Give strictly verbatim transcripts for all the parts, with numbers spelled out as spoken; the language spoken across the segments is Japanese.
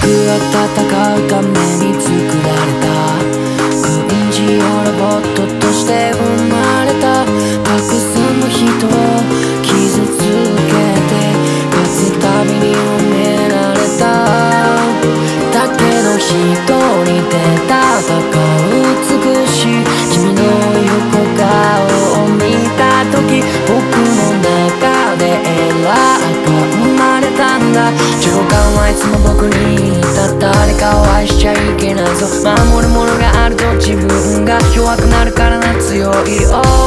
は戦うために作られた軍事用ロボットとして生まれた。たくさんの人を傷つけて勝つたびに褒められた。だけど一人で戦う美しい君の横顔を見た時、僕の中でエラーが生まれたんだ。上官はいつも僕に言った。誰かを愛しちゃいけないぞ。守るものがあると自分が弱くなるからな。強い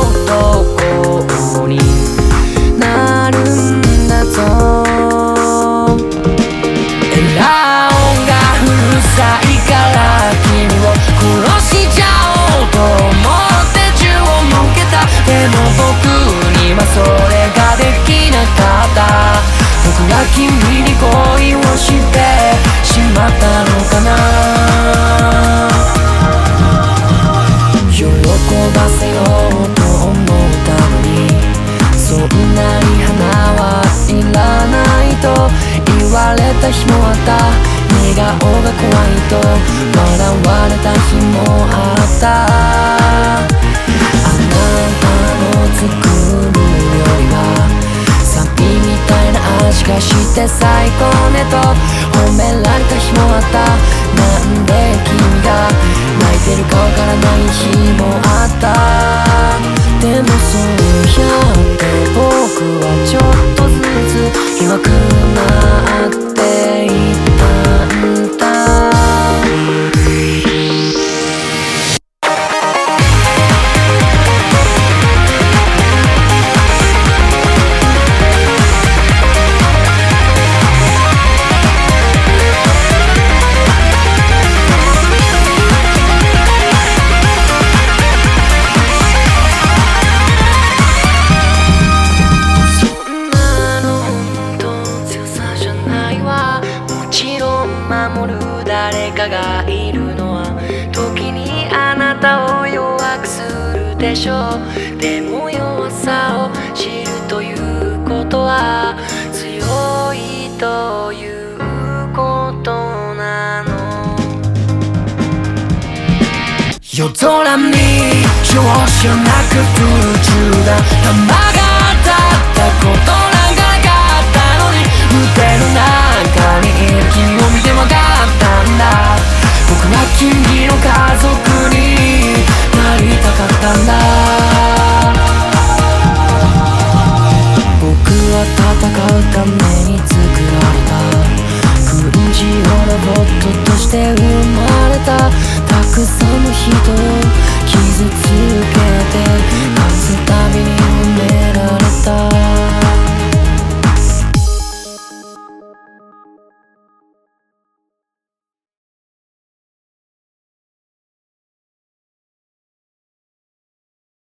男になるんだぞ。エラー音がうるさいから君を殺しちゃおうと思って銃を向けた。でも僕にはそれができなかった。僕は君に恋をしてしまったのかな。喜ばせようと思ったのに、そんなに花はいらないと言われた日もあった。笑顔が怖いと笑われた日もあった。あなたの作るよりはサビみたいな味がして最高ねと褒められた日もあった。なんで君が泣いてるかわからない日もあった。でもそうやって僕はちょっとずつ弱くなっていったんだ。守る誰かがいるのは時にあなたを弱くするでしょう。でも弱さを知るということは強いということなの。夜空に容赦なく空中だ。弾が当たったことなんかなかったのに、腕の中にいる君を見てわかったんだ。僕は君の家族になりたかったんだ。僕は戦うために作られた軍事用ロボットとして生まれた。たくさんの人